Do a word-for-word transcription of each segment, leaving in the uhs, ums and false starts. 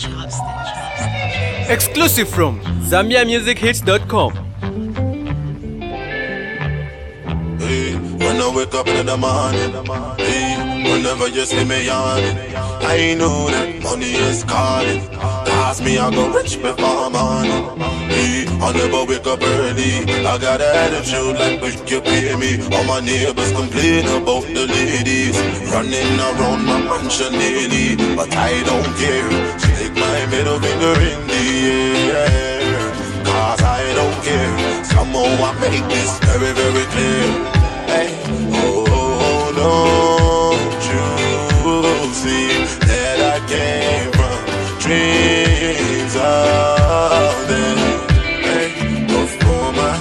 Exclusive from Zambia Music Hits dot com. Hey, when I wake up in the morning, hey, whenever you see me yawning, I know that money is calling. Cause me I go rich before morning. Hey, I never wake up early. I got an attitude like when you pay me. All my neighbors complain about the ladies running around my mansion daily, but I don't care. Stick my middle finger in the air, cause I don't care. Somehow I make this very very clear. Hey, oh, oh, don't you see that I came from dreams of them? Hey, before my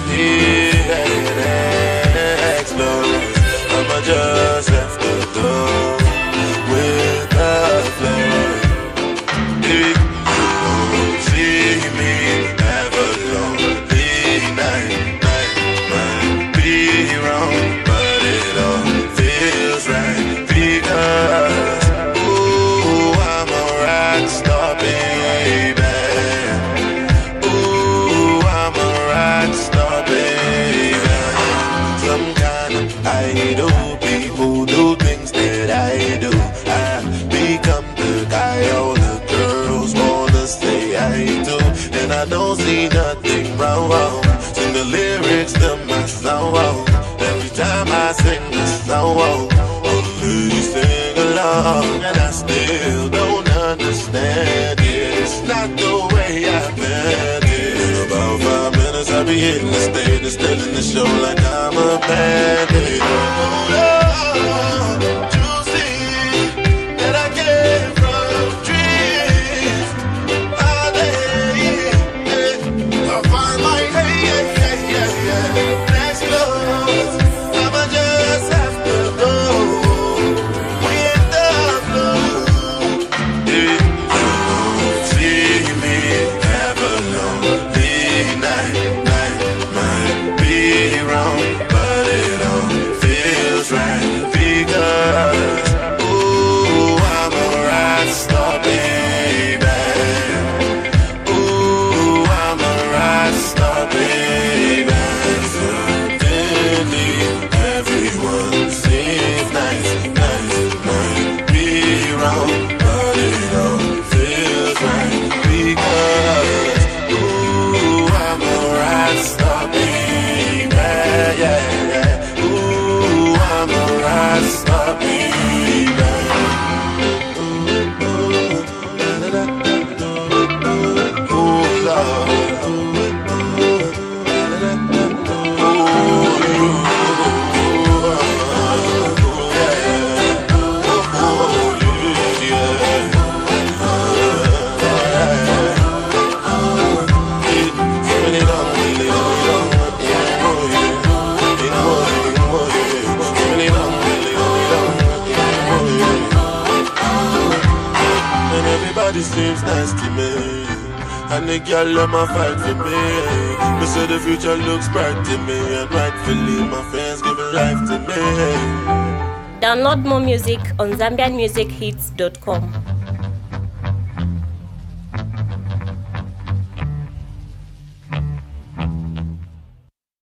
head explodes, I'ma just have to go with the flow. Hey, you see me have a lonely night, night might be wrong, but it all feels right because ooh, I'm a rock star, baby. Ooh, I'm a rock star, baby. Some kind of idol, people do things that I do. I become the guy all the girls wanna say I do, and I don't see nothing wrong. Sing the lyrics to my song. Every time I sing the song, all the ladies sing along, and I still don't understand it. It's not the way I meant it. In about five minutes I'll be hitting the stage and stealing the show like I'm a bandit. Oh, Lord, you see that I came from dreams. Ah, yeah, I find my hey, yeah, yeah, yeah, yeah. Next close, I'ma just have to go with the flow. Yeah, you see me have a lonely night, night might be wrong, but it all feels right because ooh, I'm a rock star, baby. Ooh, I'm a rock star, baby. Suddenly, everyone seems nice, nice, might be wrong, but it all feels right because ooh, I'm a rock star, baby. Yeah, yeah. Ooh, I'm a rock star, baby. Ooh, ooh, da, da, da, da. Ooh, Lord. Everybody seems nice to me, and the girl them a fight for me. Me say the future looks bright to me, and rightfully my fans giving life to me. Download more music on Zambian Music Hits dot com.